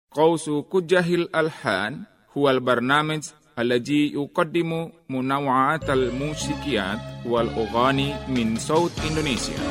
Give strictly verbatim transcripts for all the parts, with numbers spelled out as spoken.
Qausu Kujahil Alhan huwal barnamij الذي يقدم منوعات الموسيقيات والأغاني من صوت إندونيسيا.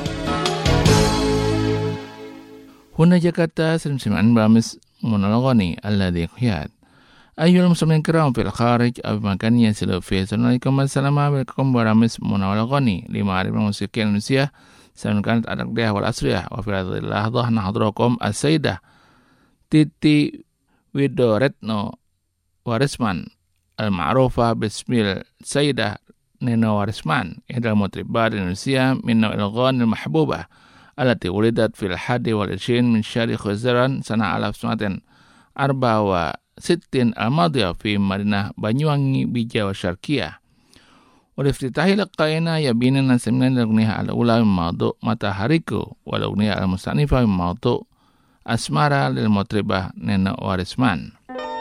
هنا جاكرتا سمسمان بامس منوغاني الذي يحياد. أيها المسلمين الكرام في الخارج أو مكان ينسلوا فيه السلام عليكم والسلام عليكم برامس منوغاني لمعرفة الموسيقى الإندونيسية. سلام كانت الأقدية والأسرية وفي هذه اللحظة نحضركم السيدة تيتي ويدورتنو وارسمان المعروفة باسم السيدة نينو وارسمان، إحدى المطربات الإندونيسية من نوع الأغاني المحبوبة التي ولدت في الحادي والعشرين من شهر خزران سنة ألف وتسعمائة وأربعة وستين الماضية في مدينة بanyuwangi بجاوة الشرقية. ولافتتاح لقائنا يبيننا سمعنا الأغنية الأولى من موضوع ماتahariku والأغنية المستأنفة من موضوع أسمارا للمطربة نينو وارسمان.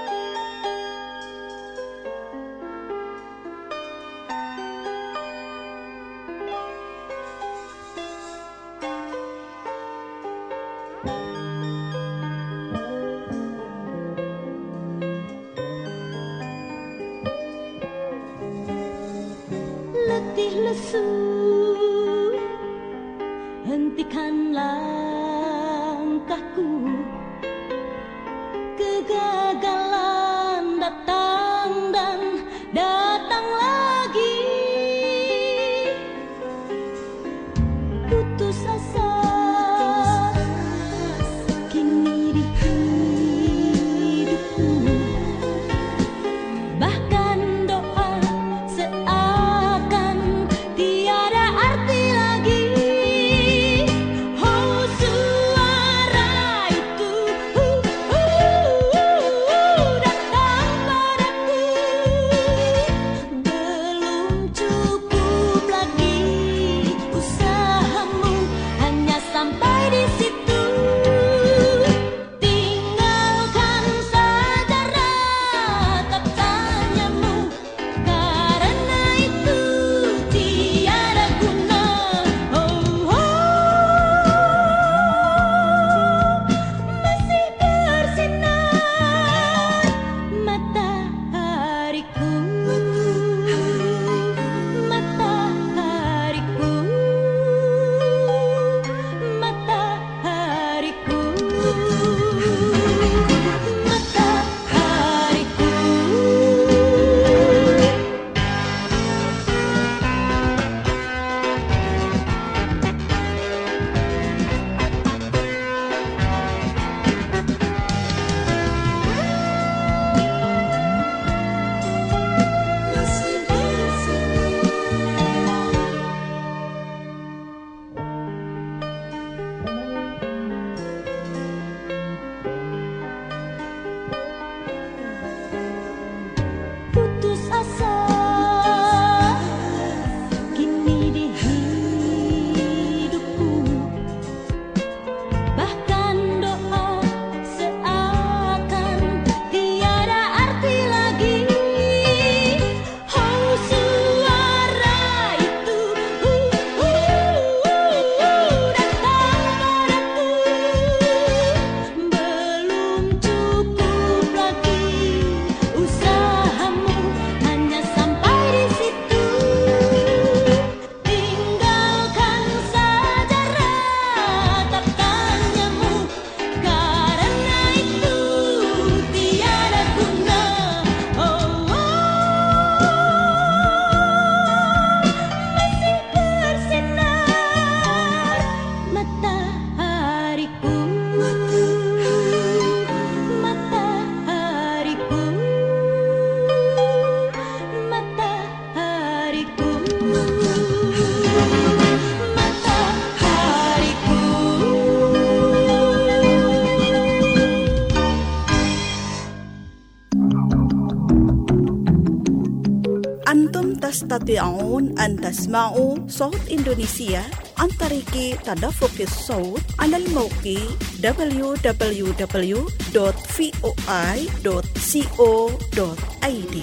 Hentikan langkahku, kegagalan datang dan datang lagi. Putus asa kini di hidupku, bahkan doa seakan tiada arti lagi. تستطيعون أن تسمعوا صوت إندونيسيا عن طريق تدفق الصوت على الموقع دبليو دبليو دبليو دوت فوي دوت كو دوت اي دي.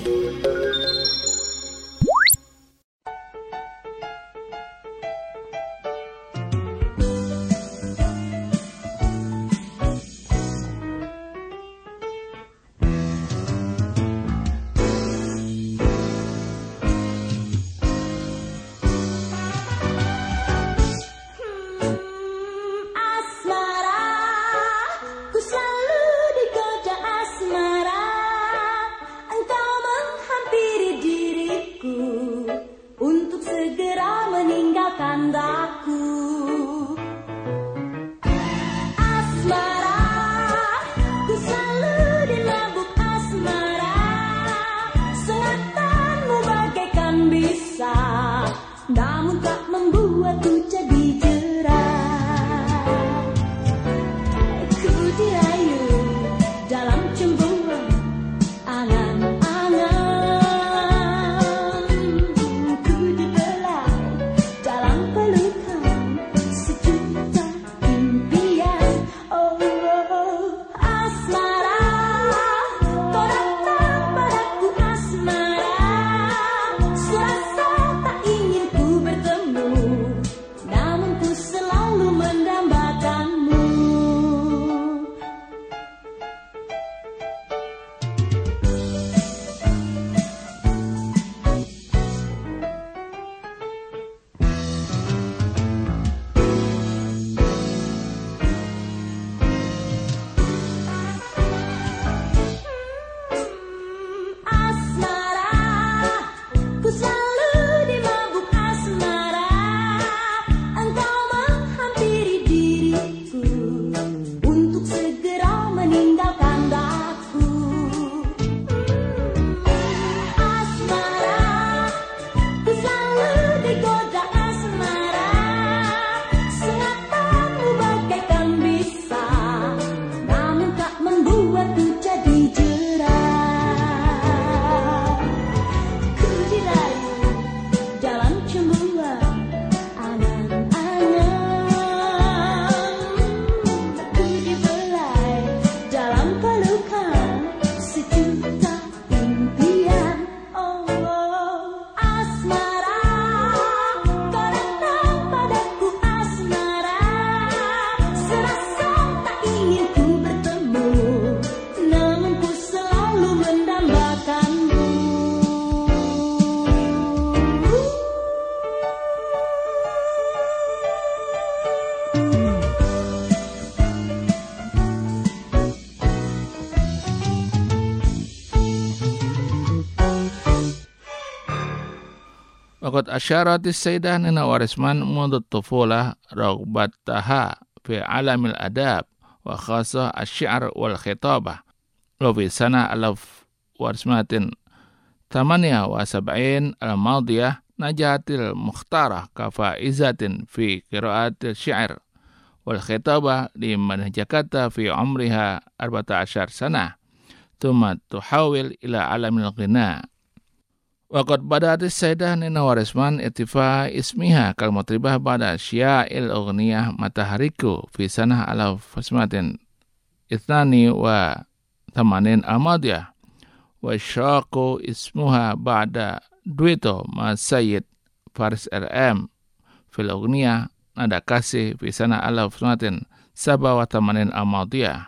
وقد أشارت السيدة نينا وارسمان منذ الطفولة رغبتها في عالم الأداب وخاصة الشعر والخطابة. وفي سنة ألف وتسعمائة ثمانية وسبعين الماضية نجحت المختارة كفائزة في قراءة الشعر والخطابة لمنهجكتها في عمرها أربعة عشر سنة، ثم تحول إلى عالم الغناء. وقد بدأت السيدة نينا وارسمان ارتفاع اسمها كالمطربة بعد إنشاء الأغنية متحرك في سنة ألف وتسعمائة اثنين وثمانين الماضية، واشراق اسمها بعد دويتو مع السيد فارس ال ام في الأغنية نادى كاسي في سنة ألف وتسعمائة سبعة وثمانين الماضية.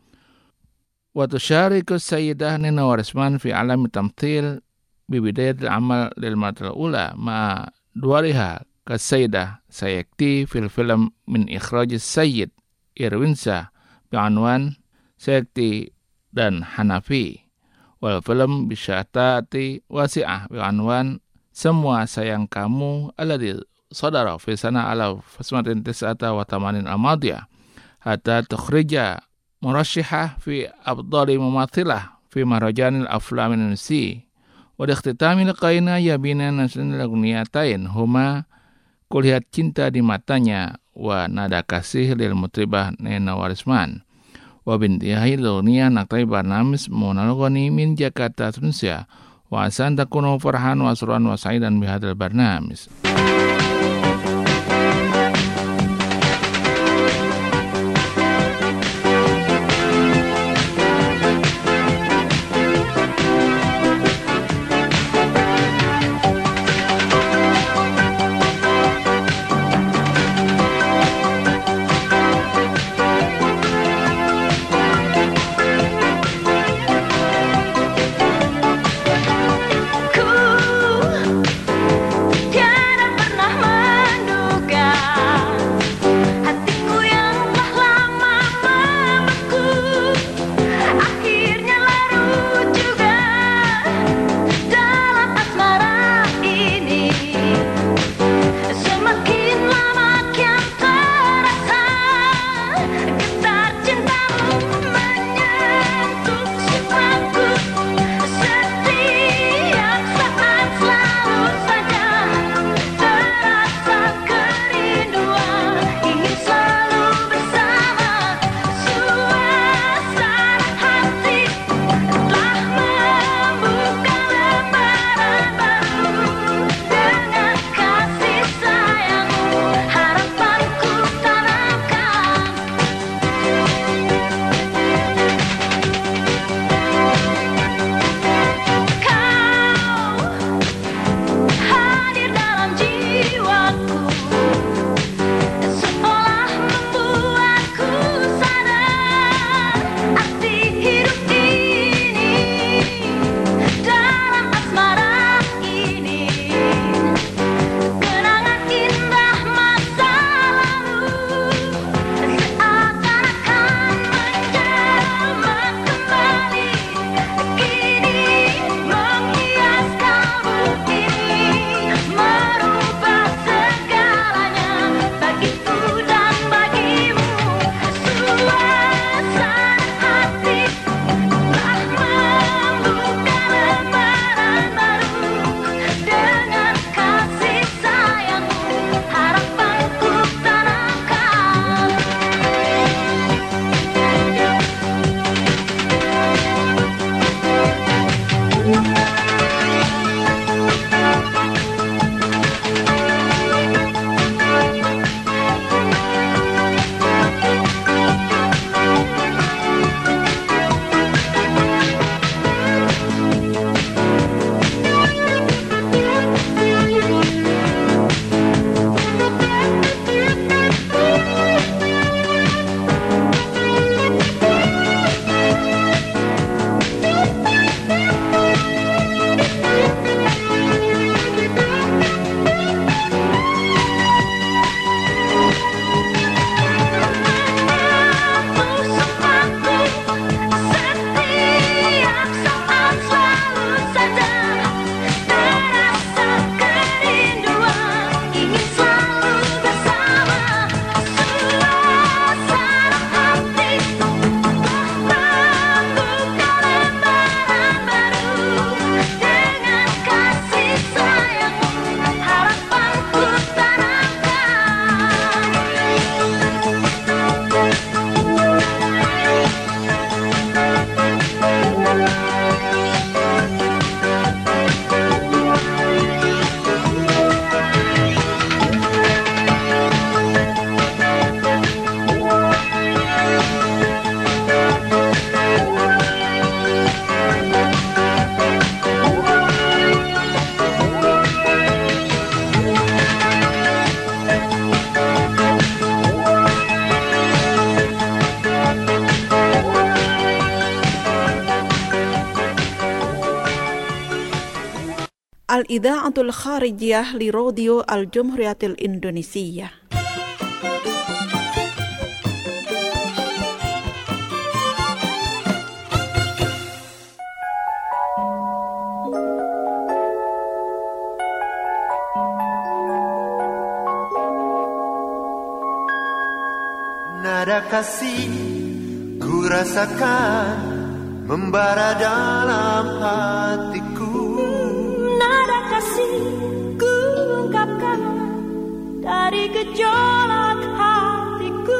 وتشارك السيدة نينا وارسمان في عالم التمثيل ببداية العمل للمرة الأولى مع دورها كالسيدة سيكتي في الفيلم من إخراج السيد إروينسا بعنوان سيكتي dan Hanafi, والفيلم بشهادات واسعة بعنوان Semua Sayang Kamu الذي صدر في سنة ألف وتسعمائة وتسعة وثمانين الماضية، حتى تخرج مرشحة في أفضل ممثلة في مهرجان الأفلام الإندونيسي. والاختتام لقائنا ya bina nasun laguniatain huma kulihat cinta di matanya wa nada kasih lil mutribah Nina Warisman. Wa bintihi lunia naktai barnamis monalogoni min Jakarta Tunisia wa asan takunu farhan wa surran wa sa'idan bihadal barnamis. Ku tiada pernah Al-Idha'atul Kharijiyah li Radio Al-Jumhuriyatil Indonesia. Nada kasih ku rasakan membara dalam hatiku. Nada kasih ku ungkapkan dari gejolak hatiku.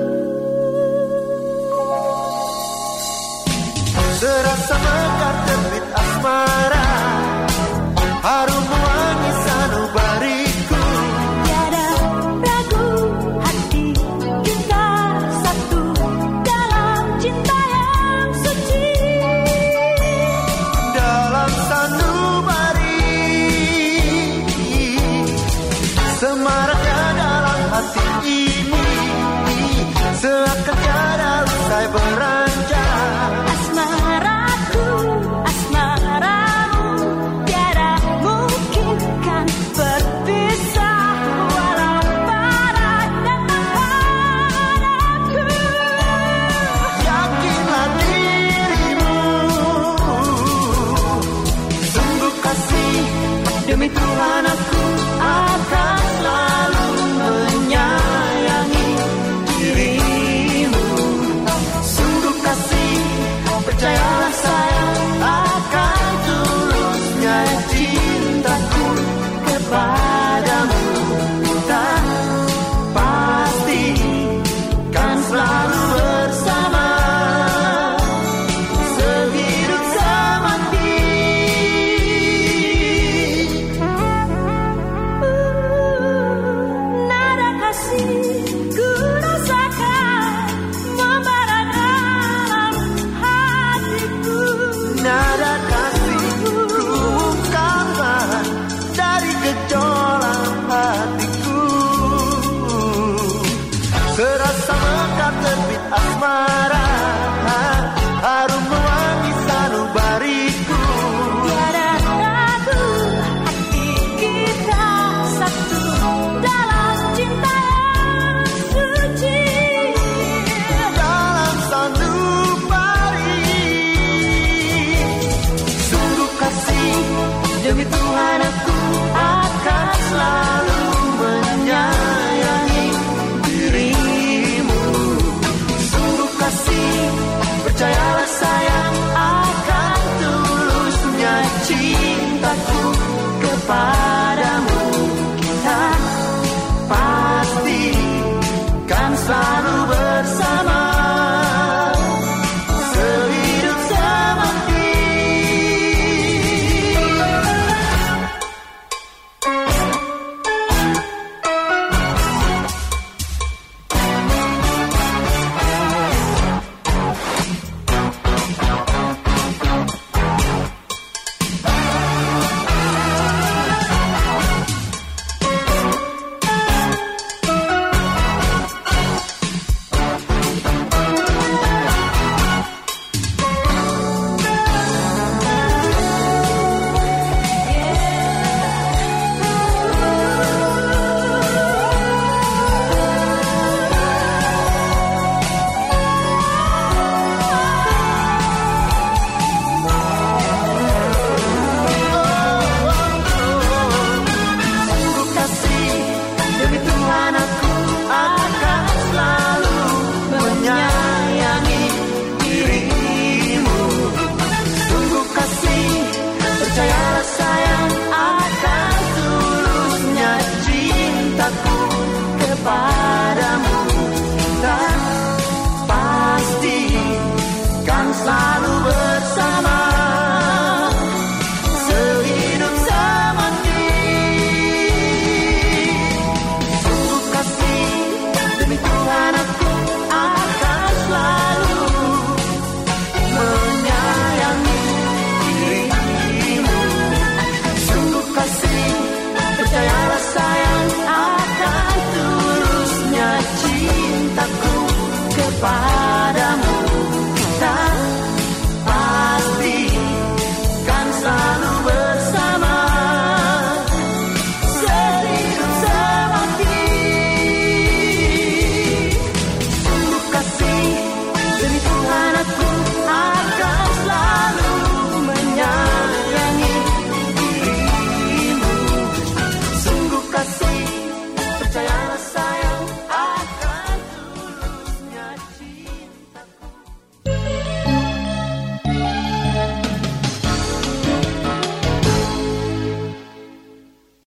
Serasa mekar terbit asmara, harum wangi sanubariku. Tiada ragu hati kita satu dalam cinta yang suci. Dalam sanubari, semaraknya dalam hati ini, seakan tiada usai beranjak. Asmaraku, asmaramu, tiada mungkin kan berpisah walau barat datang padaku. Yakinlah dirimu, sungguh kasih demi Tuhan aku akan selalu menyayangi dirimu. Sungguh kasih, percayalah saya.